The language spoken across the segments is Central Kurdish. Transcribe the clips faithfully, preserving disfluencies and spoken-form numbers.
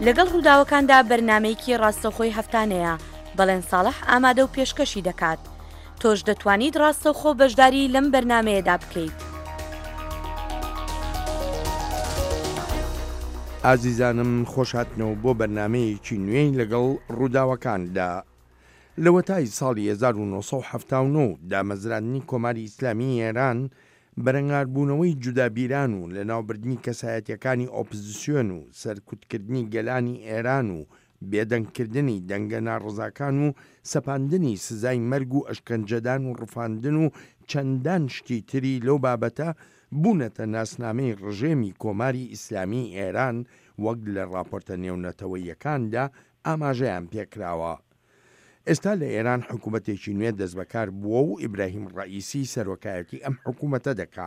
لەگەڵ ڕووداوەکاندا بەرنامەیەکی ڕاستەوخۆی هەفتانەیە بەڵێن ساڵح ئامادە و پێشکەشی دەکات. تۆش دەتوانیت ڕاستەوخۆ بەشداری لەم بەرنامەیەدا بکەیت. ئازیزانم خۆشهاتنەوە بۆ بەرنامەیەکی نوێی لەگەڵ ڕووداوەکاندا. لە وەتای ساڵی هەزار و نۆ سەد و هەفتە و نۆ دامەزراندنی کۆماری ئیسلامی ئێران بەرەنگاربوونەوەی جودابیران و لە ناوبردنی کەسایەتیەکانی ئۆپۆزیسیۆن و سەرکوتکردنی گەلانی ئێران و بێدەنگکردنی دەنگە ناڕزاکان و سەپاندنی سزای مەرگ و ئەشکەنجەدان و ڕفاندن و چەندان شتی تری لەو بابەتە بوونەتە ناسنامەی ڕژێمی کۆماری ئیسلامی ئێران وەک لە راپۆرتە نێونەتەوەییەکاندا ئاماژەیان پێکراوە. ئێستا لە ئێران حکوومەتێکی نوێ دەست بەکار بووە و ئیبراهیم ڕەئیسی سەرۆکایەتی ئەم حکوومەتە دەکا.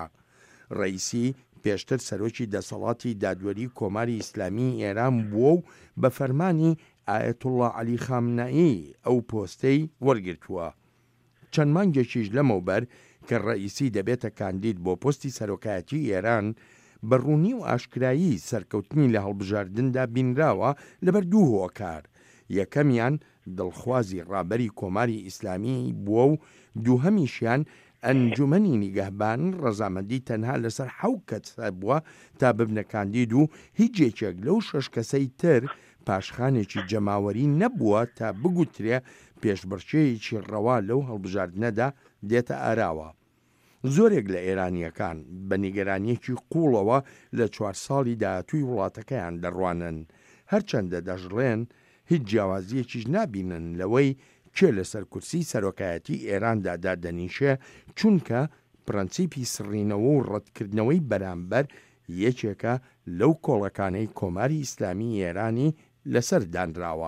ڕەئیسی پێشتر سەرۆکی دەسەڵاتی دادوەری کۆماری ئیسلامی ئێران بووە و بە فەرمانی ئایەتوڵڵا عەلی خامنەئی ئەو پۆستەی وەرگرتووە. چەند مانگێکیش لەمەوبەر کە ڕەئیسی دەبێتە کاندید بۆ پۆستی سەرۆکایەتی ئێران بەڕوونی و ئاشکرایی سەرکەوتنی لە هەڵبژاردندا بینراوە لەبەر دوو هۆکار. یەکەمیان دڵخوازی ڕابەری کۆماری ئیسلامی بووە و دووهەمیشیان ئەنجومەنی نیگەهبان ڕەزامەندی تەنها لەسەر حەوت کەسە بووە تا ببنە کاندید و هیچ یەکێک لەو شەش کەسەی تر پاشخانێکی جەماوەری نەبووە تا بگوترێ پێشبڕکێیەکی ڕەوا لەو هەڵبژاردنەدا دێتە ئاراوە. زۆرێک لە ئێرانیەکان بە نیگەرانیەکی قوڵەوە لە چوار ساڵی داهاتووی وڵاتەکەیان دەڕوانن، هەرچەندە دەژڵێن هیچ جیاوازیەکیش نابینن لەوەی کێ لەسەر کورسی سەرۆکایەتی ئێراندا دادەنیشێ، چونکە پرەنسیپی سڕینەوە و ڕەتکردنەوەی بەرامبەر یەکێکە لەو کۆڵەکانەی کۆماری ئیسلامی ئێرانی لەسەر دانراوە.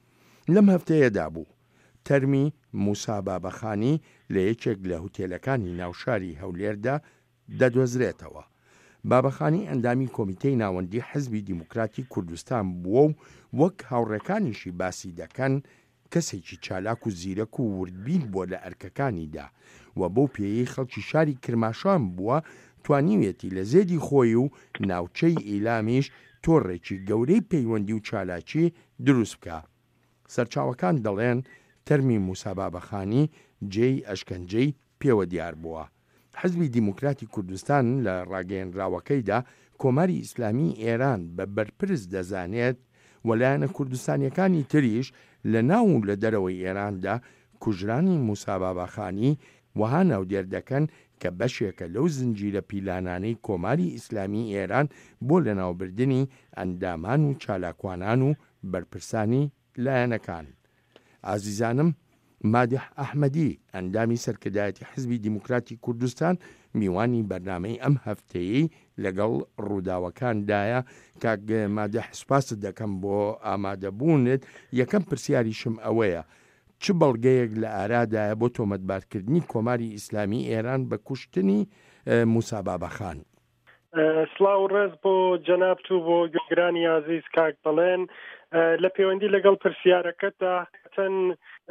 لەم هەفتەیەدا بوو تەرمی موسا بابەخانی لە یەکێک لە هوتێلەکانی ناوشاری هەولێردا دەدۆزرێتەوە. بابەخانی ئەندامی کۆمیتەی ناوەندی حزبی دیموکراتی کوردستان بووە و وەک هاوڕێکانیشی باسی دەکەن کەسێکی چالاک و زیرەک و وردبین بووە لە ئەرکەکانیدا و بۆ پێیەی خەڵکی شاری کرماشان بووە توانیوێتی لە زێدی خۆی و ناوچەی ئیلامیش تۆڕێکی گەورەی پەیوەندی و چالاکی دروست بکە. سەرچاوەکان دەڵێن تەرمی موسا بابەخانی جێی ئەشکەنجەی پێوە دیار بووە. حزبی دیموکراتی کوردستان لە ڕاگەیەنراوەکەیدا کۆماری ئیسلامی ئێران بە بەرپرس دەزانێت وەلایەنە کوردستانیەکانی تریش لە ناو و لە دەرەوەی ئێراندا کوژرانی موسا بابەخانی وەها ناودێر دەکەن کە بەشێکە لەو زنجیرە پیلانانەی کۆماری ئیسلامی ئێران بۆ لەناوبردنی ئەندامان و چالاکوانان و بەرپرسانی لایەنەکان. ئازیزانم، مادح ئەحمەدی ئەندامی سەرکردایەتی حزبی دیموکراتی کوردستان میوانی بەرنامەی ئەم هەفتەیەی لەگەڵ ڕووداوەکاندایە. کاک مادح، سوپاست دەکەم بۆ ئامادەبوونت. یەکەم پرسیاریشم ئەوەیە چ بەڵگەیەک لە ئارادایە بۆ تۆمەتبارکردنی کۆماری ئیسلامی ئێران بە کوشتنی موسا بابەخان؟ سڵاو ڕێز بۆ جەنابت و بۆ گوێگرانی عەزیز کاک بەڵێن. لە پەیوەندی لەگەڵ پرسیارەکەتدا چەند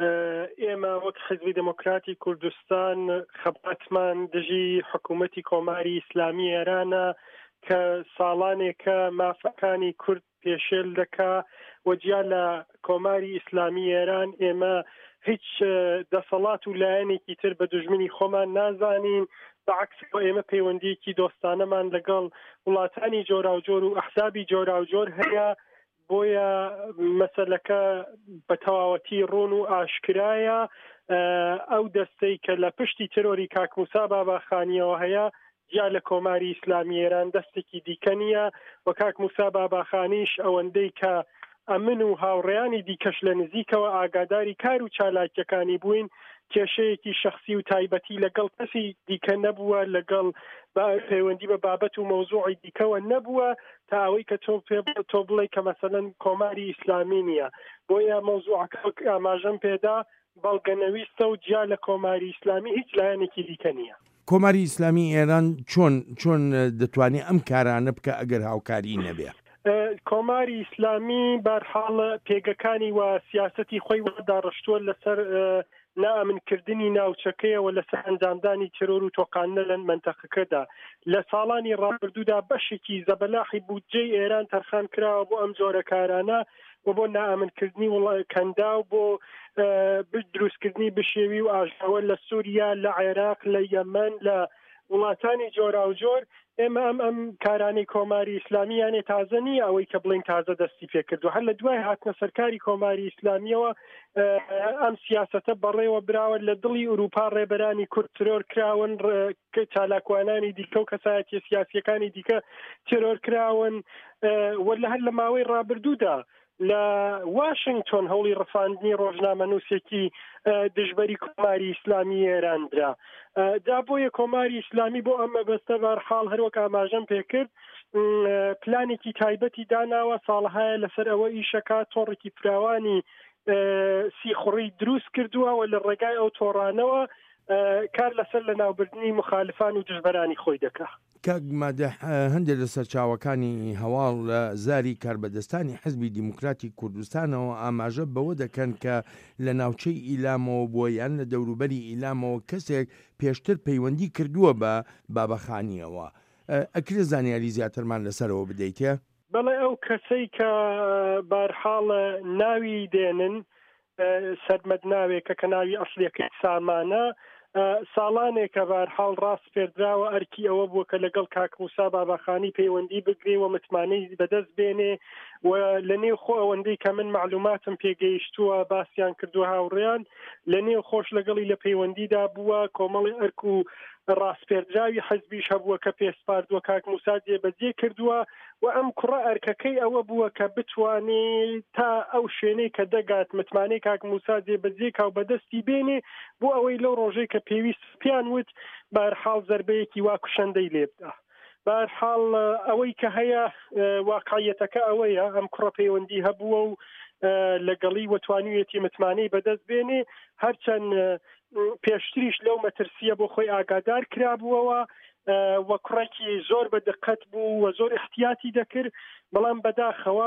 ئێمە وەک حزبی دموکراتی کوردستان خەباتمان دژی حکوومەتی کۆماری ئیسلامی ئێرانە کە ساڵانێکە مافەکانی کورد پێشێل دەکا وەجیا لە کۆماری ئیسلامی ئێران ئێمە هیچ دەسەڵات و لایەنێکی تر بە دوژمنی خۆمان نازانین. بەعکس ئێمە پەیوەندیەکی دۆستانەمان لەگەڵ وڵاتانی جۆراوجۆر و ئەحزابی جۆراوجۆر هەیە، بۆیە مەسەلەکە بە تەواوەتی ڕوون و ئاشکرایە. ئەو دەستەی کە لە پشتی ترۆری کاک موسا بابەخانیەوە هەیە یا لە کۆماری ئیسلامی ئێران دەستێکی دیکە نییە و کاک موسا بابەخانیش ئەوەندەی کە ئەمن و هاوڕێیانی دیکەش لە نزیکەوە ئاگاداری کار و چالاکیەکانی بووین، کێشەیەکی شخصی و تایبەتی لەگەڵ کەسی دیکە نەبووە، لەگەڵ پەیوەندی بە بابەت و مەوزوعی دیکەوە نەبووە تا ئەوەی کە تۆ بڵێ کە مەسەلەن کۆماری ئیسلامی نییە. بۆیە مەوزوعەکە ئاماژەم پێدا بەڵگەنەویستە و جیا لە کۆماری ئیسلامی هیچ لایەنێکی دیکە نییە. کۆماری ئیسلامی ئێران چۆن چۆن دەتوانێت ئەم کارانە بکە ئەگەر هاوکاری نەبێ؟ کۆماری ئیسلامی بەرحاڵ پێگەکانی و سیاسەتی خۆی وەدا ڕشتووە لەسەر نائەمنکردنی ناوچەکەیەوە لەسەر ئەنجامدانی ترۆر و تۆقانە لە منتەقەکەدا لە ساڵانی ڕابردوودا بەشێکی زەبەلاحی بودجەی ئێران تەرخان کراوە بۆ ئەم جۆرە کارانە و بۆ نائەمنکردنی کەندا و بۆ دروستکردنی بشێوی و ئاژاوە لە سووریا لە عێراق لە یەمەن لە وڵاتانی جۆرا و جۆر. ئێمە ئەم ئەم کارانی کۆماری ئیسلامیانێ تازە نیە ئەوەی کە بڵین تازە دەستی پێکردو هەر لە دوای هاتنە سەرکاری کۆماری ئیسلامیەوە ئەم سیاسەتە بەڕێوە براوە لە دڵی ئوروپا ڕێبەرانی کورد ترۆر کراون چالاکوانانی دیکە و کەسایەتی سیاسیەکانی دیکە ترۆر کراون وەلا هەر لە ماوەی ڕابردوودا لە واشنگتۆن هەوڵی ڕفاندنی ڕۆژنامە نووسێکی دژبەری کۆماری ئیسلامی ئێراندرا جا بۆیە کۆماری ئیسلامی بۆ ئەمە بەستە بەرحاڵ هەروەک ئاماژەم پێکرد پلانێکی تایبەتی داناوە ساڵهایە لەسەر ئەوە ئیشەکە تۆڕێکی فراوانی سیخڕی دروست کردووە و لە ڕێگای ئەو تۆڕانەوە کار لەسەر لە ناوبردنی مخالفان و دژبەرانی خۆی دەکا. کاک مادەح هەندێک لە سەرچاوەکانی هەواڵ لە زاری کاربەدەستانی حزبی دیموکراتی کوردستانەوە ئاماژە بەوە دەکەن کە لە ناوچەی ئیلامەوە بۆ یان لە دەوروبەری ئیلامەوە کەسێک پێشتر پەیوەندی کردووە بە بابەخانیەوە. ئەکرێ زانیاری زیاترمان لەسەرەوە بدەیتێ؟ بەڵێ ئەو کەسەی کە بەرحاڵە ناوی دێنن سەرمەد ناوێکە کە ناوی ئەسڵیەکەی سامانە ساڵانێکە بەرحاڵ ڕاست پێدراوە ئەرکی ئەوە بووە کە لەگەڵ کاک موسا بابەخانی پەیوەندی بگرێ و متمانەی بەدەست بێنێ و لە نێو خۆ ئەوەندەی کە من معلوماتم پێگەیشتووە باسییان کردو هاوڕێیان لە نێو خۆش لەگەڵی لە پەیوەندیدا بووە کۆمەڵی ئەرک و ڕاستپێردراوی حەزبیش هەبووە کە پێسپاردووە کاک موسا جێبەجێ کردووە و ئەم کوڕە ئەرکەکەی ئەوە بووە کە بتوانێت تا ئەو شوێنەی کە دەگات متمانەی کاک موسا جێبەجێ کا و بەدەستی بێنێ بۆ ئەوەی لەو ڕۆژەی کە پێویست پیان وت بەرحاڵ زەربەیەکی وا کوشەندەی لێ بدە. بەرحاڵ ئەوەی کە هەیە واقعیەتەکە ئەوەیە ئەم کوڕە پەیوەندی هەبووە و لەگەڵی وەتوانویەتی متمانەی بەدەست بێنێ هەرچەند پێشتریش لەو مەترسیە بۆ خۆی ئاگادار کرابووەوە وە کوڕێکی زۆر بە دقت بوو و زۆر احتیاتی دەکرد بەڵام بەداخەوە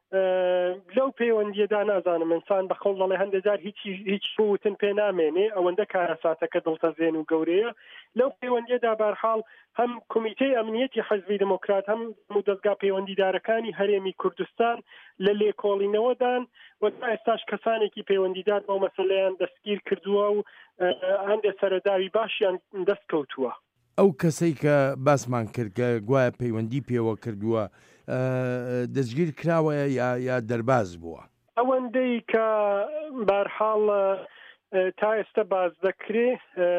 لەو پەیوەندیەدا نازانم ئینسان بە خەڵ دەڵێ هەندێجار هیچی هیچ وتن پێ نامێنێ ئەوەندە کارەساتەکە دڵتەزێن و گەورەیە لەو پەیوەندیەدا بەرحاڵ هەم کۆمیتەی ئەمنیەتی حەزبی دموکرات هەم دەستگا پەیوەندیدارەکانی هەرێمی کوردستان لە لێکۆڵینەوەدان و تا ئێستاش کەسانێکی پەیوەندیدار بۆ مەسەلەیان دەستگیر کردووە و هەندێک سەرەداوی باشیان دەست کەوتووە. ئەو کەسەی کە باسمان کرد کە گوایە پەیوەندی پێوە کردووە دەستگیر کراوە یا دەرباز بووە؟ ئەوەندەی کە بەرحاڵ تا ئێستا باز دەکرێ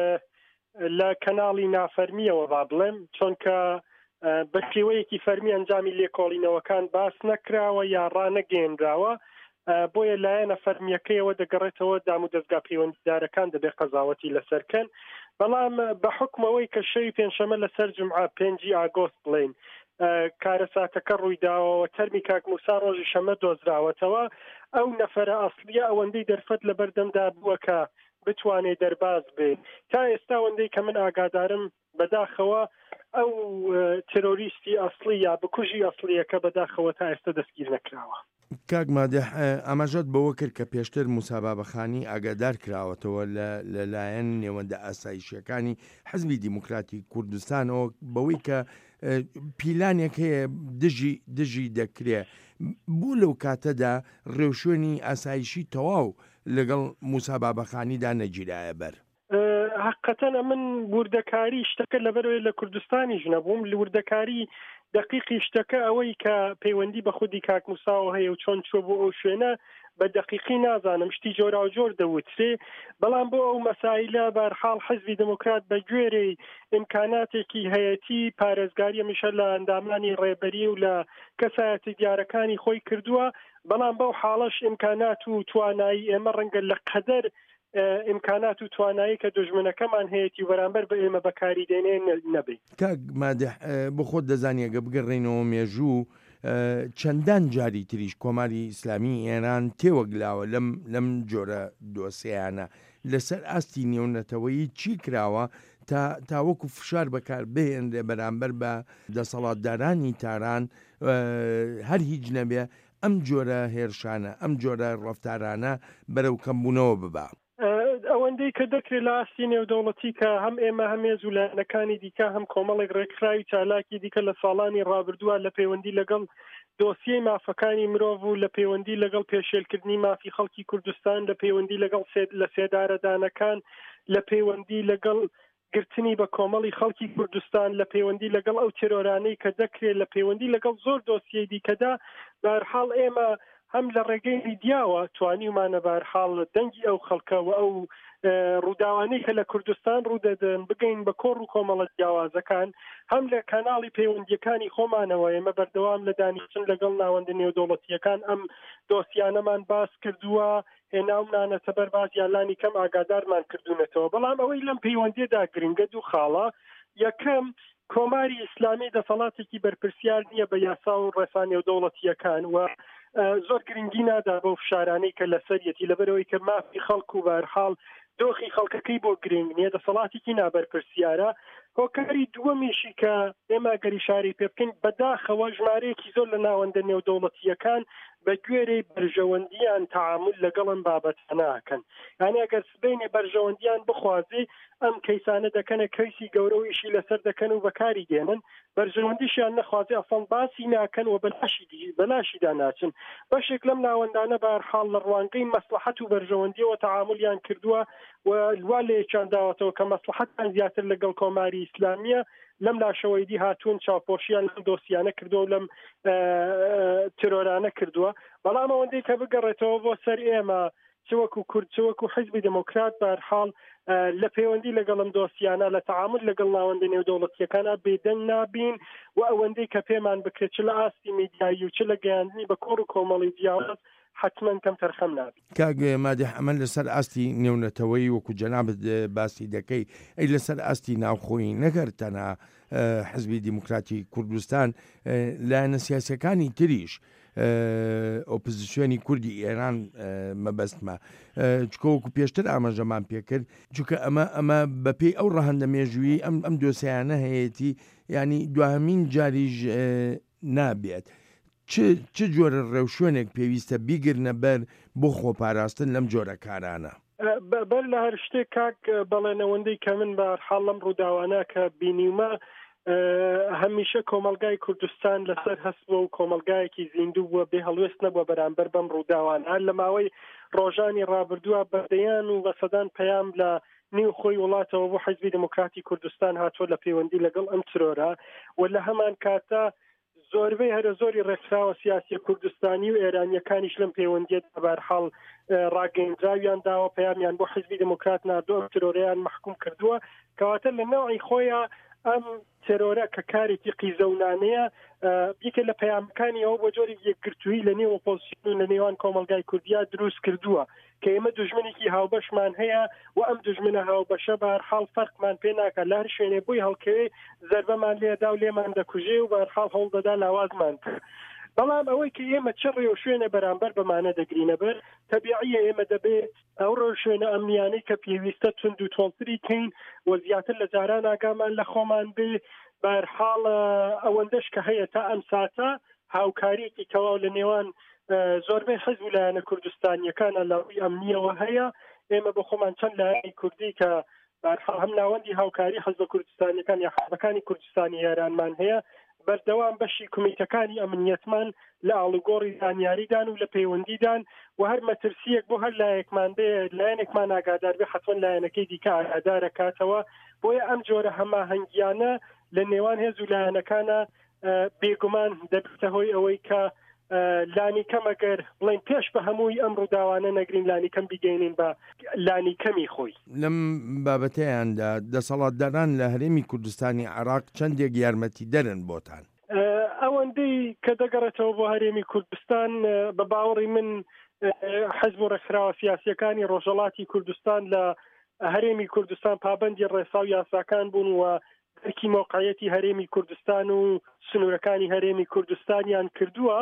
لە کەناڵی نافەرمیەوە با بڵێم چونکە بە شێوەیەکی فەرمی ئەنجامی لێکۆڵینەوەکان باس نەکراوە یا ڕانەگەێنراوە بۆیە لایەنە فەرمیەکەیەوە دەگەڕێتەوە دام و دەستگا پەیوەندیدارەکان دەبێت قەزاوەتی لەسەرکەن بەڵام بە حکمەوەی کە شەوی پێنجشەمە لەسەر جومعە پێنجی ئاگۆست بڵێن کارەساتەکە ڕوویداوە تەرمی کاک موسا ڕۆژی شەمە دۆزراوەتەوە ئەو نەفەرە ئەسڵیە ئەوەندەی دەرفەت لە بەردەمدا بووە کە بتوانێت دەرباز بێ تا ئێستا ئەوەندەی کە من ئاگادارم بەداخەوە ئەو تێرۆریستی ئەسڵی یا بکوژی ئەسڵیەکە بەداخەوە تا ئێستا دەستگیر نەکراوە. کاک مادەح ئاماژەت بەوە کرد کە پێشتر موسا بابەخانی ئاگادار کراوەتەوە لەلایەن نێوەندە ئاسایشیەکانی حزبی دیموکراتی کوردستانەوە بەوەی کە پیلانێک هەیە دژی دژی دەکرێ بوو لەو کاتەدا ڕێوشێنی ئاسایشی تەواو لەگەڵ موسا بابەخانیدا نەگیرایە بەر. حقەتەن من وردەکاری شتەکە لەبەرەوەی لە کوردستانی ژنەبووم لە وردەکاری دقیقی شتەکە ئەوەی کە پەیوەندی بە خودی کاک موساوە هەیە و چۆن چوە بۆ ئەو شوێنە بە دقیقی نازانم شتی جۆرا و جۆر دەوترێ بەڵام بۆ ئەو مەسائلە بەرحاڵ حەزبی دموکرات بە گوێرەی ئیمکاناتێکی هەیەتی پارێزگاری میشە لە ئەندامانی ڕێبەری و لە کەسایەتی دیارەکانی خۆی کردووە بەڵام بەو حاڵەش ئیمکانات و توانایی ئێمە ڕەنگە لە قەدەر ئیمکانات و توانایی کە دژمنەکەمان هەیەی بەرامبەر بە ئێمە بەکاری دێنێ نەبێ. کاک مادەح بۆ خۆت دەزانیەگە بگەڕێنەوە مێژوو چەندان جاری تریش کۆماری ئیسلامی ئێران تێوەگلاوە لەم لەم جۆرە دۆسیانە لەسەر ئاستی نێونەتەوەی چی کراوە تا تاوەکو فشار بەکار بهێنرێ بەرامبەر بە دەسەڵاتدارانی تاران هەر هیچ نەبێ ئەم جۆرە هێرشانە ئەم جۆرە ڕەفتارانە بەرەو کەمبوونەوە ببا. ئەوە ئەوەندەی کە دەکرێت لە ئاستی نێودەوڵەتی کە هەم ئێمە هەمێز و لایەنەکانی دیکە هەم کۆمەڵێک ڕێکخراوی چالاکی دیکە لە ساڵانی ڕابردووە لە پەیوەندی لەگەڵ دۆسیەی مافەکانی مرۆڤ و لە پەیوەندی لەگەڵ پێشێلکردنی مافی خەڵکی کوردستان لە پەیوەندی لەگەڵ لە سێدارەدانەکان لە پەیوەندی لەگەڵ گرتنی بە کۆمەڵی خەڵکی کوردستان لە پەیوەندی لەگەڵ ئەو تێرۆرانەی کە دەکرێت لە پەیوەندی لەگەڵ زۆر دۆسیەی دیکەدا بەهەرحاڵ ئێمە هەم لە ڕێگەی میدیاوە توانیمانە بەهەرحاڵ دەنگی ئەو خەڵکە و ئەو ڕووداوانەی کە لە کوردستان ڕوودەدەن بگەین بە کۆڕ و کۆمەڵە جیاوازەکان هەم لە کاناڵی پەیوەندیەکانی خۆمانەوە ئێمە بەردەوام لە دانیشتن لەگەڵ ناوەندە نێودەوڵەتیەکان ئەم دۆسیانەمان باس کردووە هێناومانەتە بەر بازیالانی کەم ئاگادارمان کردوونەتەوە بەڵام ئەوەی لەم پەیوەندیەدا گرنگە دوو خاڵە یەکەم کۆماری ئیسلامی دەسەڵاتێکی بەرپرسیار نییە بە یاسا و ڕێسا نێودەوڵەتیەکان و زۆر گرنگی نادا بۆ فشارانەی کە لەسەرەتی لەبەرەوەی کە مافی خەڵک و بەهەرحاڵ دۆخی خەڵکەکەی بۆ گرنگ نییە دەسەڵاتێکی نابەرپرسیارە هۆکاری دووەمیشی کە ئێمە گەری شاری پێ بکەین بەداخەوە ژمارەیەکی زۆر لە ناوەندە نێودەوڵەتیەکان بە گوێرەی بەرژەوەندیان تعامل لەگەڵم بابەتەناکەن یعنی ئەگەر سبەینێ بەرژەوەندیان بخوازێ ئەم کەیسانە دەکەنە کەیسی گەورە و ئیشی لەسەر دەکەن و بەکاری دێنن بەرژەوەندیشیان نەخوازێ ئەفڵ باسی ناکەن و بەلاشی بەلاشیدا ناچن بەشێک لەم ناوەندانە بەهەرحاڵ لە ڕوانگەی مەسلحەت و بەرژەوەندیەوە تعاملیان کردووە و لوا لێیان داوەتەوە کە مەسلحەتان زیاتر لەگەڵ کۆماری ئیسلامیە لەم لاشەوەیدی هاتوون چاوپۆشیان لەم دۆسیانە کردووە و لەم ترۆرانە کردووە بەڵام ئەوەندەی کە بگەڕێتەوە بۆ سەر ئێمە چوەکو کورد چوەکو حیزبی دموکرات بەهەرحاڵ لە پەیوەندی لەگەڵم دۆسیانە لە تعامل لەگەڵ ناوەندە نێودەوڵەتیەکانە بێدەنگ نابین و ئەوەندەی کە پێمان بکرێت چ لە ئاستی میدیایی و چ لە گەیاندنی بە کۆڕ و کۆمەڵی جیاواز حتمما کەم تەرخەم نابێت. کاگە مادی ئەمە لەسەر ئاستی نێونەتەوەی وەکو جەنابەت باسی دەکەی ئەی لەسەر ئاستی ناوخۆی نەگەرتەنە حزبی دیموکراتی کوردستان لایەنە سیاسیەکانی تریش ئۆپۆزیسیۆنی کوردی ئێران مەبەستمە چکۆوەکو پێشتر ئاماژەمان پێکرد چونکە ئەمە ئەمە بەپێی ئەو ڕەهەندە مێژووی ئەم ئەم دۆسیانە هەیەی ینی دوهەمین جاریژ نابێت چ جۆرە ڕێوشوێنێک پێویستە بیگرنە بەر بۆ خۆپاراستن لەم جۆرە کارانە بەر لە هەر شتێک کاک بەڵێنەوەندەی کە من بەهەرحاڵ لەم ڕووداوانە کە بینیمە هەمیشە کۆمەلگای کوردستان لەسەر هەستووە و کۆمەلگایەکی زیندوو بووە بێ هەڵوێست نەبووە بەرامبەر بەم ڕووداوان هەر لە ماوەی ڕۆژانی ڕابردووە بەردەیان و بەسەدان پەیام لە نیو خۆی وڵاتەوە بۆ حیزبی دموکراتی کوردستان هاتووە لە پەیوەندی لەگەڵ ئەم ترۆرە و لە هەمان کاتە زۆربەی هەرە زۆری ڕێکخراوە سیاسی کوردستانی و ئێرانیەکانیش لەم پەیوەندیت بەهەرحاڵ ڕاگەیەندراویان داوە پەیامیان بۆ حیزبی دموکرات ناردووە ئەم ترۆرەیان محکوم کردووە کەواتە لە نەوعی خۆیان ئەم ترۆرە کە کارێکی قیزەونانەیە یەکێک لە پەیامەکانی ئەوە بۆ جۆری یەکگرتووی لە نێو ئۆپۆزیسیۆن لە نێوان کۆمەلگای کوردیا دروست کردووە کە ئێمە دوژمنێکی هاوبەشمان هەیە و ئەم دوژمنە هاوبەشە بەهەرحاڵ فەرقمان پێ ناکات لە هەر شوێنێ بووی هەڵکەوێ زەربەمان لێدا و لێمان دەکوژێ و بەهەرحاڵ هەوڵ دەدا لاوازمان کرد بەڵام ئەوەی کە ئێمە چ ڕێو شوێنە بەرامبەر بەمانە دەگرینە بەر تەبیعیە ئێمە دەبێت ئەو ڕێو شوێنە ئەمنیانەی کە پێویستە تند و تۆڵتری کەین و زیاتر لە جاران ئاگامان لە خۆمان بێ بەهەرحاڵ ئەوەندەش کە هەیە تا ئەم ساتە هاوکاریەکی تەواو لە نێوان زۆربەی حیزب و لایەنە کوردستانیەکانە لەڕووی ئەمنیەوە هەیە ئێمە بە خۆمان چەند لایەنی کوردی کە بەهەرحاڵ هەم ناوەندی هاوکاری حیزب کوردستانیەکان یا حیزبەکانی کوردستانی یارانمان هەیە بەردەوام بەشی کمیتەکانی ئەمنیەتمان لە ئاڵوگۆڕی زانیاریدان و لە پەیوەندیدان و هەر مەترسیەک بۆ هەر لایەکمان بێ لایەنێکمان ئاگادار بێ حتمەن لایەنەکەی دیکە ئاگادارە کاتەوە بۆیە ئەم جۆرە هەماهەنگیانە لە نێوان هێز و لایەنەکانە بێگومان دەبێتە هۆی ئەوەی کە لانی کەم ئەگەر بڵێن پێش بە هەمووی ئەم ڕووداوانە نەگرین لانی کەم بیگەینین بە لانی کەمی خۆی لەم بابەتەیاندا دەسەڵاتداران لە هەرێمی کوردستانی عێراق چەندێک یارمەتی دەرن بۆتان ئەوەندەی کە دەگەڕێتەوە بۆ هەرێمی کوردستان بە باوەڕی من حیزب و ڕێکخراوە سیاسیەکانی ڕۆژهەڵاتی کوردستان لە هەرێمی کوردستان پابەندی ڕێسا و یاساکان بوون و دەرکی موقعیەتی هەرێمی کوردستان و سنوورەکانی هەرێمی کوردستانیان کردووە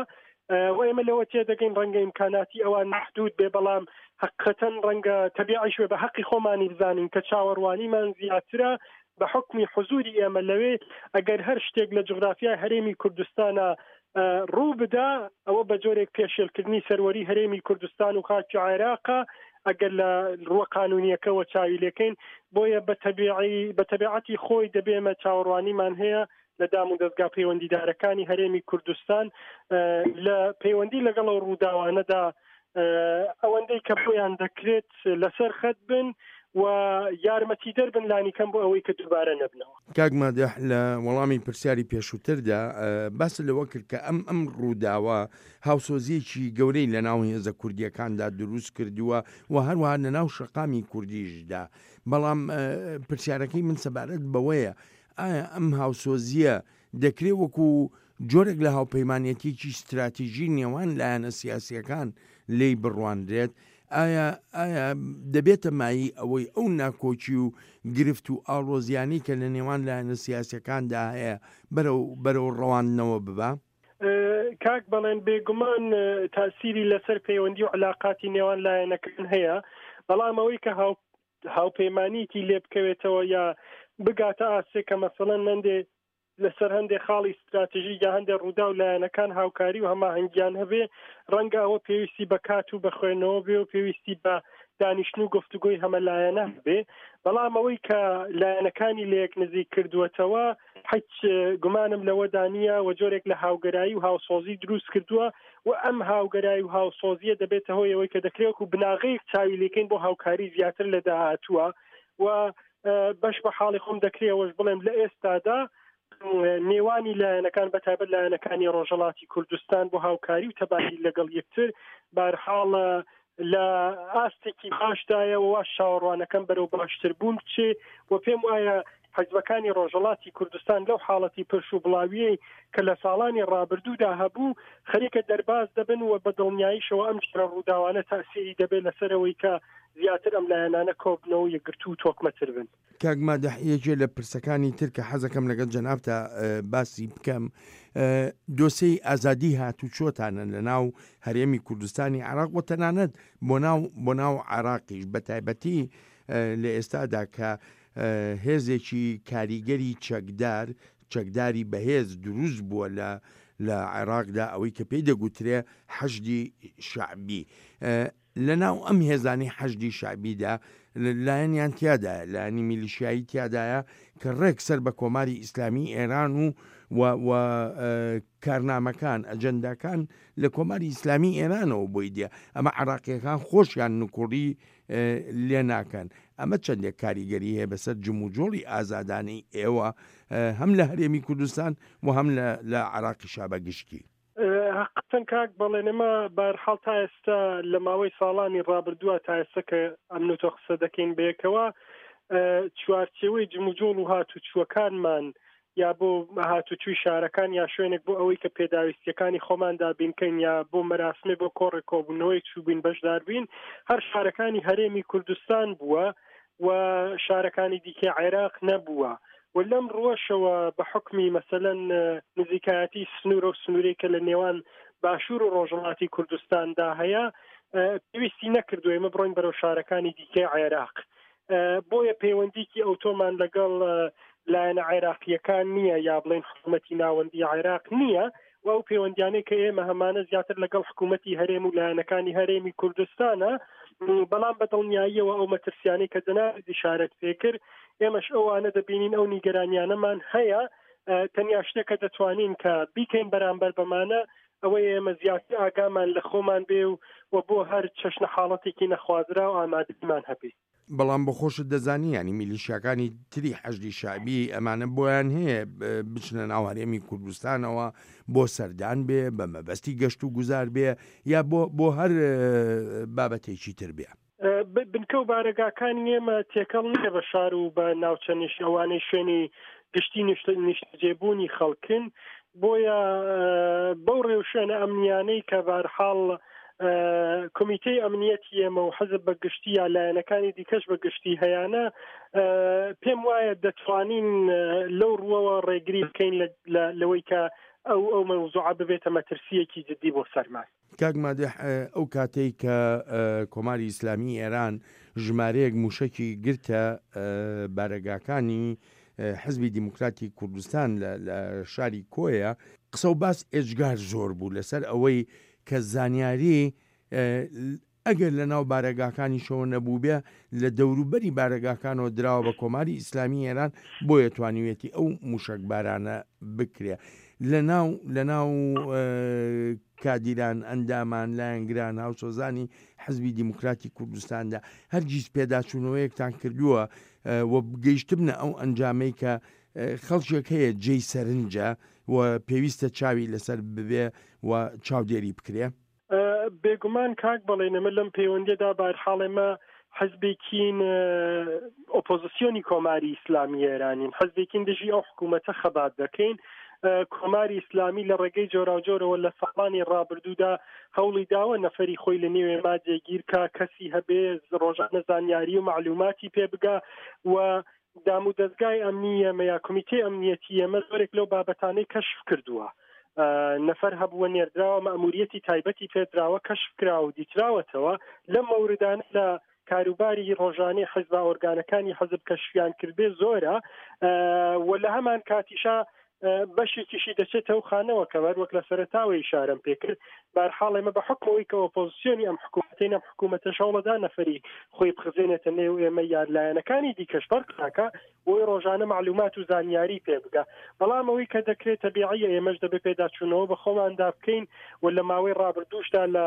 و ئێمە لەوە تێدەگەین ڕەنگە ئیمکاناتی ئەوان محدود بێ بەڵام حقیقەتەن ڕەنگە تەبیعیش بێ بە حەقی خۆمانی بزانین کە چاوەڕوانیمان زیاترە بە حکمی حضوری ئێمە لەوێ ئەگەر هەر شتێک لە جغرافیای هەرێمی کوردستانە ڕوو بدا ئەوە بە جۆرێک پێشێلکردنی سەروەری هەرێمی کوردستان و خاکی عێراقە ئەگەر لە ڕوە قانونیەکەەوە چاوی لێکەین بۆیە بە تەبیعەتی خۆی دەبێمە چاوەڕوانیمان هەیە لە دام و دەستگا پەیوەندیدارەکانی هەرێمی کوردستان لە پەیوەندی لەگەڵ ئەو ڕووداوانەدا ئەوەندەی کە بۆیان دەکرێت لەسەر خەت بن و یارمەتی دەربن لانی کەم بۆ ئەوەی کە دووبارە نەبنەوە. کاک مادەح لە وەڵامی پرسیاری پێشووتردا باس لەوە کرد کە ئەم ئەم ڕووداوە هاوسۆزیەکی گەورەی لە ناو هێزە کوردیەکاندا دروست کردووە و هەروەها لە ناو شەقامی کوردیشدا، بەڵام پرسیارەکەی من سەبارەت بەوەیە ئایا ئەم هاوسۆزیە دەکرێت وەکو جۆرێک لە هاوپەیمانەتێکی استراتیژی نێوان لایەنە سیاسیەکان لێی بڕواندرێت؟ ئایا ئایا دەبێتە مایی ئەوەی ئەو ناکۆچی و گرفت و ئاڵۆزیانی کە لە نێوان لایەنە سیاسیەکاندا هەیە بەرەو بەرەو ڕەواندنەوە ببا؟ کاک بەڵێن بێگومان تاسیری لەسەر پەیوەندی و علاقاتی نێوان لایەنەکان هەیە، بەڵام ئەوەی کە هاوپەیمانیتی لێ بکەوێتەوە یا بگاتە ئاسێ کە مەسەڵەن نەندێ لەسەر هەندێک خاڵی استراتیژی یا هەندێک ڕوودا و لایەنەکان هاوکاری و هەماهەنگیان هەبێ، ڕەنگە ئەوە پێویستی بە کات و بە خوێندنەوە بێ و پێویستی بە دانیشتن و گفتوگۆی هەمە لایەنە بێ، بەڵام ئەوەی کە لایەنەکانی لە یەک نزیک کردووەتەوە هیچ گومانم لەوەدا نییە و جۆرێک لە هاوگەرایی و هاوسۆزی دروست کردووە و ئەم هاوگەرایی و هاوسۆزیە دەبێتە هۆی ئەوەی کە دەکرێت و بناغەیەک چاوی لێکەین بۆ هاوکاری زیاتر لە داهاتووە و بەش بە حاڵی خۆم دەکرێەوەش بڵێم لە ئێستادا نێوانی لایەنەکان بەتایبەت لایەنەکانی ڕۆژهەڵاتی کوردستان بۆ هاوکاری و تەبادیل لەگەڵ یەکتر بەرحاڵ لە ئاستێکی باشدایە و وا شاوەڕوانەکەم بەرەو باشتر بوون بچێ و پێم وایە حیزبەکانی ڕۆژهەڵاتی کوردستان لەو حاڵەتی پرش و بڵاویەی کە لە ساڵانی ڕابردوودا هەبوو خەریکە دەرباز دەبن و بە دڵنیاییشەوە ئەم جۆرە ڕووداوانە تاسیری دەبێت لەسەرەوەی کە زیاتر ئەم لایەنانە کۆبنەوە و یەکگرتوو و تۆکمەتر بن. کاک مادەح یەکێ لە پرسەکانی تر کە حەزەکەم لەگەڵ جەنابتە باسی بکەم دۆسەی ئازادی هاتوچۆتانە لە ناو هەرێمی کوردستانی عێراق و تەنانەت بۆ ناو بۆ ناو عێراقیش بە تایبەتی لە ئێستادا کە هێزێکی کاریگەری چەکدار چەکداری بەهێز دروست بووە لە لە عێراقدا ئەوەی کە پێی دەگوترێ حەشدی شعبی. لە ناو ئەم هێزانی حەشدی شعبیدا لایەنیان تیادایە، لایەنی میلیشیایی تیادایە کە ڕێک سەر بە کۆماری ئیسلامی ئێران و و کارنامەکان ئەجەنداکان لە کۆماری ئیسلامی ئێرانەوە بۆی دیە، ئەمە عێراقیەکان خۆشیان نوکوڕی لێ ناکەن. ئەمە چەندێک کاریگەری هەیە بەسەر جموجۆڵی ئازادانی ئێوە هەم لە هەرێمی کوردستان و هەم لە عێراقی شابەگشتی. حقیقەتەن کاک بەڵێنەمە بەرحاڵ تا ئێستا لە ماوەی ساڵانی ڕابردووە تا ئێستا کە ئەمن و تۆ قسە دەکەین بەیەکەوە چوارچێوەی جموجۆڵ و هاتوچووەکانمان یا بۆ هاتوچووی شارەکان یا شوێنێک بۆ ئەوەی کە پێداویستیەکانی خۆمان دابینکەین یا بۆ مەراسمێ بۆ کۆڕێک کۆبوونەوەی چووبین بەشدار بین هەر شارەکانی هەرێمی کوردستان بووە و شارەکانی دیکە عێراق نەبووە و لەم ڕۆژەوە بە حکمی مەسەلەن نزیکایەتی سنوورە و سنوورەی کە لە نێوان باشوور و ڕۆژهەڵاتی کوردستاندا هەیە پێویستی نەکردو ئێمە بڕۆین بەرەو شارەکانی دیکەی عێراق، بۆیە پەیوەندیکی ئەوتۆمان لەگەڵ لایەنە عێراقیەکان نییە یا بڵێن حکوومەتی ناوەندی عێراق نییە و ئەو پەیوەندیانەی کە ئێمە هەمانە زیاتر لەگەڵ حکوومەتی هەرێم و لایەنەکانی هەرێمی کوردستانە، بەڵام بە دڵنیاییەوە ئەو مەترسیانەی کە جەنابی ئیشارەت پێکرد ئێمەش ئەوانە دەبینین ئەو نیگەرانیانەمان هەیە، تەنیا شتێکە دەتوانین کە بیکەین بەرامبەر بەمانە ئەوەی ئێمە زیاتر ئاگامان لە خۆمان بێ و بۆ هەر چەشنە حاڵەتێکی نەخوازرا و ئامادەمان هەبێ. بەڵام بە خۆشت دەزانی ینی میلیشیاکانی تری حەشدی شعبی ئەمانە بۆیان هەیە بچنە ناو هەرێمی کوردستانەوە بۆ سەردان بێ بە مەبەستی گەشت و گوزار بێ یا بۆ بۆ هەر بابەتێکی تر بێ. بنکە و بارەگاکانی ئێمە تێکەڵ نییە بە شار و بە ناوچەنیش ئەوانەی شوێنی گشتی نیشتەجێبوونی خەڵکن، بۆیە بەو ڕێوشێنە ئەمنیانەی کە بەرحاڵ کۆمیتەی ئەمنیەتی ئێمە و حەزب بە گشتی یا لایەنەکانی دیکەش بە گشتی هەیەە پێم وایە دەتوانین لەو ڕووەوە ڕێگری بکەین لەوەی کە ئەو ئەو مەوزوعە ببێتە مەترسیەکی جدی بۆ سەرمان. کاک مادەح ئەو کاتەی کە کۆماری ئیسلامی ئێران ژمارەیەک موشکی گرتە بارەگاکانی حزبی دیموکراتی کوردستان لە شاری کۆیە قسە و باس ئێجگار زۆر بوو لەسەر ئەوەی کە زانیاری ئەگەر لە ناو بارەگاکانی شەوە نەبوو بێ لە دەوروبەری بارەگاکانەوە دراوە بە کۆماری ئیسلامی ئێران بۆیە توانیوێتی ئەو موشک بارانە بکرێ لە ناو لە ناو کادیران ئەندامان لایەنگران هاوسۆزانی حزبی دیموکراتی کوردستاندا هەرگیز پێداچوونەوەیەکتان کردووە و گەیشتبنە ئەو ئەنجامەی کە خەڵکێک هەیە جێی سەرنجە و پێویستە چاوی لەسەر ببێ و چاودێری بکرێ؟ بێگومان کاک بەڵێنەمە لەم پەیوەندیدا بارحاڵێمە حزبێکین ئۆپۆزیسیۆنی کۆماری ئیسلامی ئێرانین حزبێکین دژی ئەو حکوومەتە خەبات دەکەین کۆماری ئیسلامی لە ڕێگەی جۆراوجۆرەوە لە ساڵانی ڕابردوودا هەوڵی داوە نەفەری خۆی لە نێوێ ما جێگیرکە کەسی هەبێ ڕۆژانە زانیاری و معلوماتی پێ بگا و دام و دەستگای ئەمنیە مەیا کۆمیتێ ئەمنیەتی ئەمە زۆرێک لەو بابەتانەی کەشف کردووە نەفەر هەبووە نێردراوە مەئموریەتی تایبەتی پێدراوە کەشف کراوە و دیتراوەتەوە لەم مەوردانە لە کاروباری ڕۆژانەی حزب ئۆرگانەکانی حزب کەشفیان کردبێ زۆرە و لە هەمان کاتیشا بەشێکیشی دەچێتەوە خانەوە کەوەر وەک لە سەرەتاوە ئیشارەم پێکرد بارحاڵ ئێمە بە حکمەوەی کە ئۆپۆزیسیۆنی ئەم حکوومەتەی ئەم حکوومەتە شەوڵەدا نەفەری خۆی بخزێنێتە نێو ئێمە یارلایەنەکانی دیکەش فەرقاکە بۆی ڕۆژانە معلومات و زانیاری پێ بگا بەڵام ئەوەی کە دەکرێت تەبیعیە ئێمەش دەبێت پێداچوونەوە بە خۆماندا بکەین و لە ماوەی ڕابردووشدا لە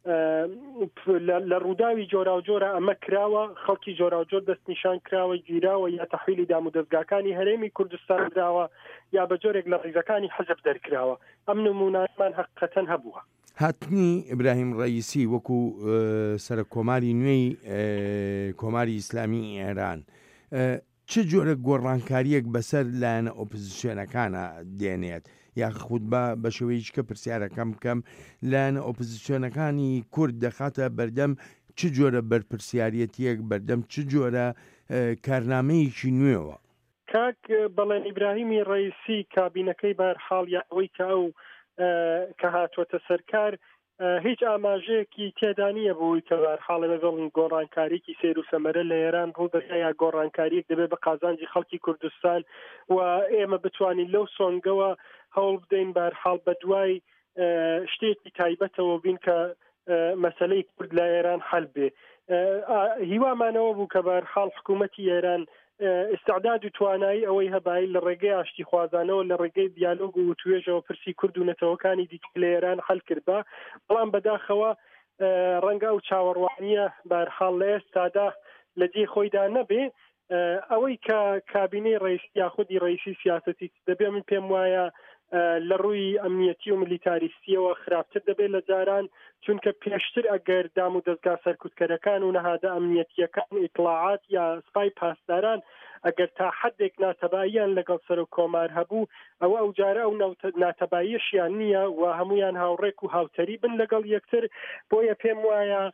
لە ڕووداوی جۆرا و جۆرە ئەمە کراوە خەڵکی جۆرا و جۆر دەست نیشان کراوە گیراوە یا تەحویلی دام و دەستگاکانی هەرێمی کوردستان دراوە یا بە جۆرێک لە ڕیزەکانی حزب دەرکراوە ئەم نمونانمان حقیقەتەن هەبووە. هاتنی ئیبراهیم ڕەئیسی وەکو سەرۆک کۆماری نوێی کۆماری ئیسلامی ئێران چ جۆرە گۆڕانکاریەک بەسەر لایەنە ئۆپۆزیسیۆنەکانە دێنێت یاخود بە بە شێوەیەکی کە پرسیارەکەم بکەم لایەنە ئۆپۆزیسیۆنەکانی کورد دەخاتە بەردەم چ جۆرە بەرپرسیارەتیەک بەردەم چ جۆرە کارنامەیەکی نوێەوە؟ کاک بەڵێن ئیبراهیمی ڕەئیسی کابینەکەی بەرحاڵ یاوەی کە ئەو کە هاتوۆتە سەرکار هیچ ئاماژەیەکی تێدانیە بۆی کە بەرحاڵە لەگەڵ گۆڕانکاریی سیر و سەمەرە لە ئێران ڕوودەکە یا گۆڕانکاریەک دەبێت بە قازانجی خەڵکی کوردستان و ئێمە بتوانین لەو سۆنگەوە هەوڵ بدەین بەرحاڵ بە دوای شتێکی تایبەتەوە بین کە مەسەلەی کورد لە ئێران حەل بێ هیوامانەوە بوو کە بەرحاڵ حکوومەتی ئێران استعداد و توانایی ئەوەی هەبایی لە ڕێگەی ئاشتی خوازانەوە لە ڕێگەی دیالۆگ و توێژەوە پرسی کورد و نەتەوەکانی دیکە لە ئێران حەل کردبا بەڵام بەداخەوە ڕەنگە و چاوەڕوانیە بەرحاڵ لە ئێستادا لە جێ خۆیدا نەبێ ئەوەی کە کابینەی ڕئیسی یاخودی ڕئیسی سیاسەتی دەبێ من پێم وایە لە ڕووی ئەمنیەتی و ملیتاریستیەوە خراپتر دەبێت لە جاران چونکە پێشتر ئەگەر دام و دەستگا سەرکوتکەرەکان و نەهادە ئەمنیەتیەکان ئیطلاعات یا سپای پاسداران ئەگەر تا حدێک ناتەباییان لەگەڵ سەر و کۆمار هەبوو ئەوە ئەو جارە ئەو ناتەباییشیان نییە و هەمویان هاوڕێک و هاوتەری بن لەگەڵ یەکتر بۆیە پێم وایە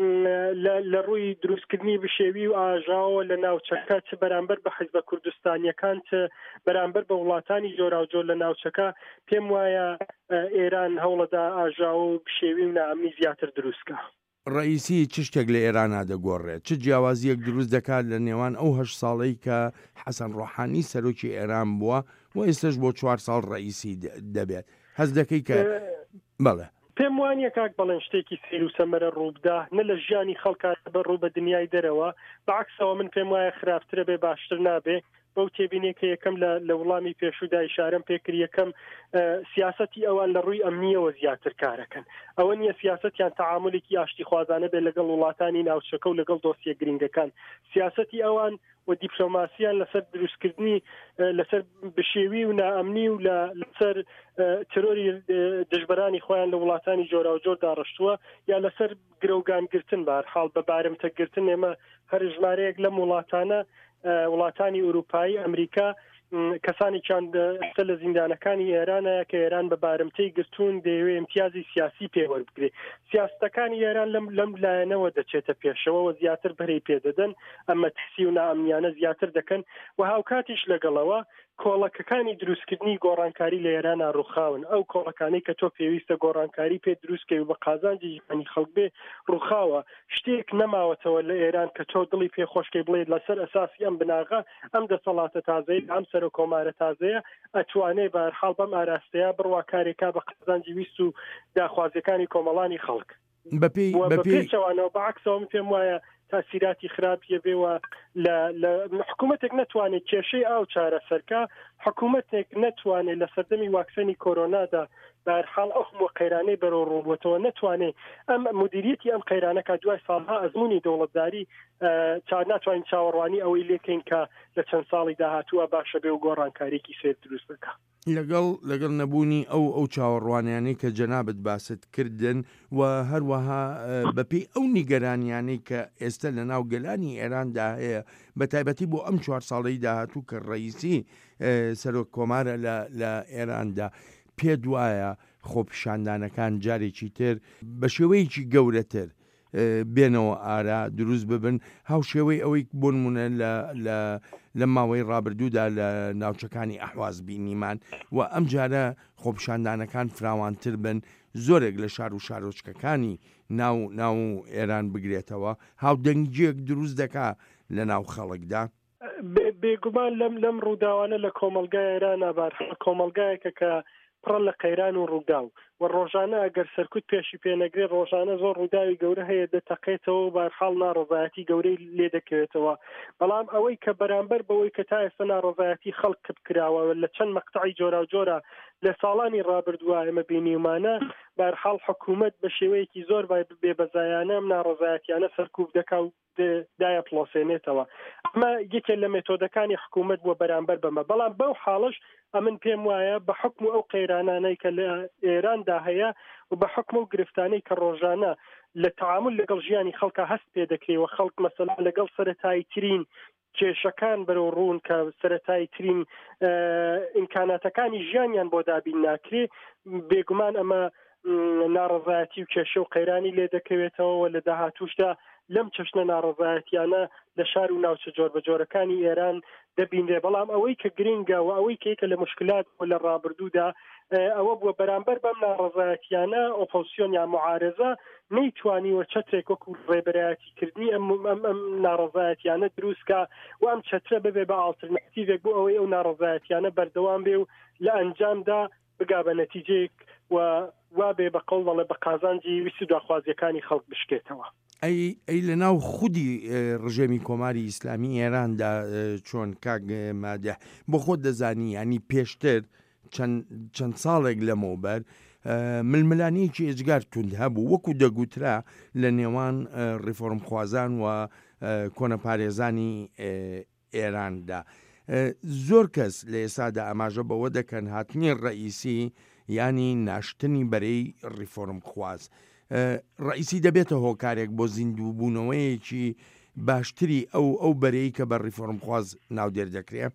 لە ڕووی دروستکردنی بشێوی و ئاژاوە لە ناوچەکە چ بەرامبەر بە حیزبە کوردستانیەکان چ بەرامبەر بە وڵاتانی جۆرا و جۆر لە ناوچەکە پێم وایە ئێران هەوڵەدا ئاژاوە و بشێوی و نائەمنی زیاتر دروستکە. ڕئیسی چ شتێک لە ئێرانە دەگۆڕێت چ جیاوازیەک دروست دەکات لە نێوان ئەو هەشت ساڵەی کە حەسەن ڕۆحانی سەرۆکی ئێران بووە و ئێستش بۆ چوار ساڵ ڕئیسی دەبێت هەست دەکەی کە بەڵێ پێم وانیە کاک بەڵێن شتێکی سیر و سەمەرە ڕووبدا نە لە ژیانی خەڵکان بە ڕوو بە دنیای دەرەوە بەعکسەوە من پێم وایە خراپترە بێ باشتر نابێ بەو تێبینێکە یەکەم لە وڵامی پێشودا ئیشارەم پێکرد یەکەم سیاسەتی ئەوان لە ڕووی ئەمنیەوە زیاتر کارەکەن ئەوە نییە سیاسەتیان تەعاملێکی ئاشتی خوازانە بێ لەگەڵ وڵاتانی ناوچەکە و لەگەڵ دۆسیە گرنگەکان سیاسەتی ئەوان و دیپلۆماسیان لەسەر دروستکردنی لەسەر بشێوی و نائەمنی و لەسەر ترۆری دژبەرانی خۆیان لە وڵاتانی جۆرا و جۆر داڕشتووە یا لەسەر گرەوگانگرتن بەرحاڵ بە بارمتەگرتن ئێمە هەر ژمارەیەک لەم وڵاتانە وڵاتانی ئوروپایی ئەمریکا کەسانی چند لە زیندانەکانی ئێرانە کە ئێران بە بارمتەی گرتوون دەیەوێت امتیازی سیاسی پێوەربگرێت سیاستەکانی ئێران لەم لەم لایەنەوە دەچێتە پێشەوە زیاتر بەرەی پێدەدەن ئەمە ترسی و نائەمنیانە زیاتر دەکەن و هاوکاتیش لەگەڵەوە کۆڵەکەکانی دروستکردنی گۆڕانکاری لە ئێران ڕووخاون ئەو کۆڵەکانی کە تۆ پێویستە گۆڕانکاری پێ دروستکەی و بە قازانجی جیهانی خەڵک بێ ڕووخاوە شتێک نەماوەتەوە لە ئێران کە تۆ دڵی پێ خۆشکەی بڵێت لەسەر ئەساسی ئەم بناغە ئەم دەسەڵاتە تازەی ئەم سەر و کۆمارە تازەیە ئەتوانێت بەرحاڵ بەم ئاراستەیە بڕوا کارێکا بە قازانجی ویست و داخوازیەکانی کۆمەڵانی خەڵک بەپێچەوانەوە بەعکسەوە پێم وایە تاسیراتی خراپیە بێوە لە حکوومەتێک نەتوانێت کێشەی ئاو چارە سەرکە حکوومەتێک نەتوانێت لە سەردەمی واکسنی کۆرۆنادا بەرحاڵ ئەو هەموو قەیرانەی بەرەو ڕووبووەوە نەتوانێت ئەم مدیریەتی ئەم قەیرانەکە دوای ساڵها ئەزمموی دەوڵەتداری چار ناتوانین چاوەڕوانی ئەوەی لێکەین کە لە چەند ساڵی داهاتووە باشە بێ و گۆڕانکارێکی سێر دروست دەکات. لەگەڵ لەگەڵ نەبوونی ئەو ئەو چاوەڕوانیانەی کە جەنابەت باست کردن و هەروەها بەپێی ئەو نیگەرانیانەی کە ئێستا لە ناو گەلانی ئێراندا هەیە بە تایبەتی بۆ ئەم چوار ساڵەی داهاتوو کە ڕئیسی سەرۆک کۆمارە لە ئێراندا پێ وایە خۆپیشاندانەکان جارێکی تر بە شێوەیەکی گەورەتر بێنەوە ئارا دروست ببن هاو شێوەی ئەوەی بۆ نمونە لە ماوەی ڕابردوودا لە ناوچەکانی ئەحواز بینیمان و ئەم جارە خۆپیشاندانەکان فراوانتر بن زۆرێک لە شار و شارۆچکەکانی ناو ناو ئێران بگرێتەوە هاو دەنگجێک دروست دەکا لە ناو خەڵکدا. بێگومان لەم لەم ڕووداوانە لە کۆمەلگای ئێرانە بار کۆمەلگایەکە کە پڕە لە قەیران و ڕوودا و و ڕۆژانە ئەگەر سەرکوت پێشی پێنەگرێ ڕۆژانە زۆر ڕووداوی گەورە هەیە دەتەقێتەوە و بارحاڵ ناڕۆڤایەتی گەورەی لێ دەکەوێتەوە بەڵام ئەوەی کە بەرامبەر بەوەی کە تا ئێستا ناڕۆڤایەتی خەڵک کەب کراوە لە چەند مەقتەعی جۆرا و جۆرە لە ساڵانی ڕابردووە ئێمە بینیمانە بارحاڵ حکوومەت بە شێوەیەکی زۆر بێبەزایانە ئەم ناڕۆڤایەتیانە سەرکوب دەکا و دایە پڵۆسێنێتەوە ئەمە یەکێک لە مێتۆدەکانی حکوومەت بووە بەرامبەر بەمە بەڵام بەو حاڵش ئەمن پێم وایە بە حکم ئەو قەیرانانەی کە لە ئێراندا هەیە و بە حکم و گرفتانەی کە ڕۆژانە لە تعامل لەگەڵ ژیانی خەڵکە هەست پێ دەکرێت و خەڵک مەسەلا لەگەڵ سەرەتایی ترین کێشەکان بەرەو ڕوون کە سەرەتایی ترین ئیمکاناتەکانی ژیانیان بۆ دابین ناکرێ بێگومان ئەمە ناڕەزایەتی و کێشە و قەیرانی لێ دەکەوێتەوە لە داهاتووشدا لەم چەشنە ناڕەزایەتیانە لە شار و ناوچە جۆر بە جۆرەکانی ئێران دەبینرێ بەڵام ئەوەی کە گرنگە و ئەوەی کەیکە لە مشکلات و لە ڕابردوودا ئەوە بووە بەرامبەر بەم ناڕەزایەتیانە ئۆپۆزیسیۆن یا معارەزە نەیتوانیوە چەترێک وەکو ڕێبەرایەتیکردنی ئەم ناڕەزایەتیانە دروستکە و ئەم چەترە ببێ بە ئالترناتیڤێک بۆ ئەوەی ئەو ناڕەزایەتیانە بەردەوام بێ و لە ئەنجامدا بگا بە نەتیجەیەک و وابێ بە قەڵ دەڵێ بە قازانجی ویست و داخوازیەکانی خەڵک بشکێتەوە. ئەی ئەی لە ناو خودی ڕژێمی کۆماری ئیسلامی ئێراندا چۆن کاک مادەح بۆ خۆت دەزانی ینی پێشتر چەند ساڵێک لەمەوبەر ململانەیەکی ئێجگار توند هەبوو وەکو دەگوترا لە نێوان ڕیفۆرمخوازان و کۆنەپارێزانی ئێراندا زۆر کەس لە ئێسادا ئاماژە بەوە دەکەن هاتنی ڕئیسی ینی ناشتنی بەرەی ڕیفۆرمخواز ڕئیسی دەبێتە هۆکارێک بۆ زیندوو بوونەوەیەکی باشتری ئەو ئەو بەرەی کە بە ڕیفۆرمخواز ناودێر دەکرێت.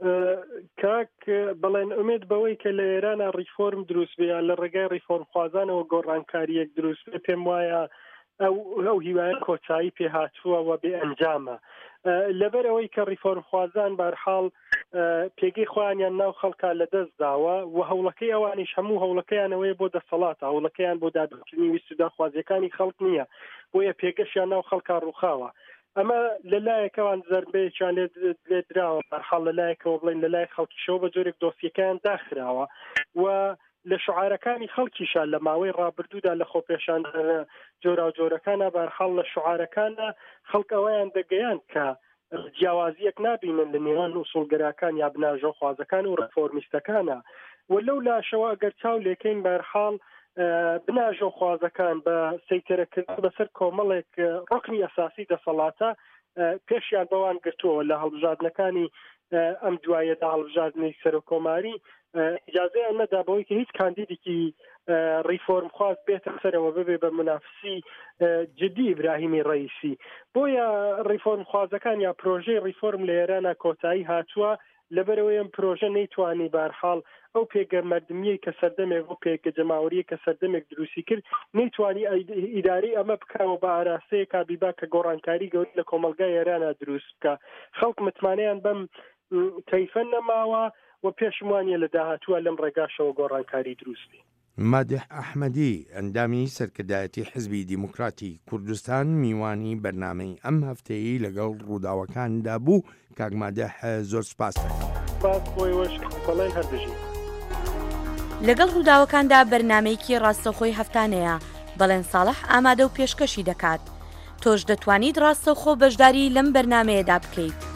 کاک بەڵێن ئومێد بەوەی کە لە ئێرانە ڕیفۆرم دروست بێ لە ڕێگای ڕیفۆرمخوازانەوە گۆڕانکاریەک دروست بێ پێم وایە ئەو هیوایە کۆچایی پێهاتووە و بێ ئەنجامە لەبەر ئەوەی کە ڕیفۆرمخوازان بەرحاڵ پێگەی خۆیانیان ناو خەڵکا لە دەست داوە و هەوڵەکەی ئەوانیش هەموو هەوڵەکەیانەوەی بۆ دەسەڵاتە هەوڵەکەیان بۆ دابکردنی ویست و داخوازیەکانی خەڵک نییە بۆیە پێگەشیان ناو خەڵکا ڕووخاوە ئەمە لەلایەکەوان زەربەیەکیان لێ دراوە بەرحاڵ لەلایەکەوە بڵێن لەلای خەڵکیشەوە بە جۆرێک دۆسیەکەیان داخراوە و لە شعارەکانی خەڵکیشان لە ماوەی ڕابردوودا لە خۆپێشان جۆرا و جۆرەکانە بەرحاڵ لە شعارەکانە خەڵک ئەویان دەگەیان کە جیاوازیەک نابینن لە نێوان وسوڵگەراکان یا بناژۆ خوازەکان و ڕفۆرمیستەکانە و لەو لاشەوە ئەگەر چاو لێکەین بەرحاڵ بناژۆ خوازەکان بە سەیتەرەکردن بەسەر کۆمەڵێک ڕۆکنی ئەساسی دەسەڵاتە پێشیان بەوان گرتووە لە هەڵبژاردنەکانی ئەم دوایەدا هەڵبژاردنەی سەرۆکۆماری ئیجازەیان نەدا بەوەی کە هیچ کاندیدێکی ڕیفۆرمخواز بێتە سەرەوە ببێ بە منافسی جدی ئیبراهیمی ڕئیسی بۆیە ڕیفۆرمخوازەکان یا پرۆژەی ڕیفۆرم لە ئێرانە کۆتایی هاتووە لەبەرەوەی ئەم پرۆژە نەیتوانی بەرحاڵ ئەو پێگەمەردمیەی کە سەردەمێک بۆ پێگە جەماوەریە کە سەردەمێک دروستی کرد نەیتوانی ئیداری ئەمە بکەوە بە ئاراستەیە کابیبا کە گۆڕانکاری گەوری لە کۆمەلگای ئێرانە دروست بکە خەڵک متمانەیان بەم تەیفە نەماوە و پێشم وانیە لە داهاتووە لەم ڕێگاشەوە گۆڕانکاری دروستی. مادح ئەحمەدی ئەندامی سەرکردایەتی حزبی دیموکراتی کوردستان میوانی بەرنامەی ئەم هەفتەیە لەگەڵ ڕووداوەکاندا بوو کاک مادح زۆر سپاس دەکەم. لەگەڵ ڕووداوەکاندا بەرنامەیەکی ڕاستەخۆی هەفتانەیە بەڵێن ساڵح ئامادە و پێشکەشی دەکات. تۆش دەتوانیت ڕاستەوخۆ بەشداری لەم بەرنمەیەدا بکەیت.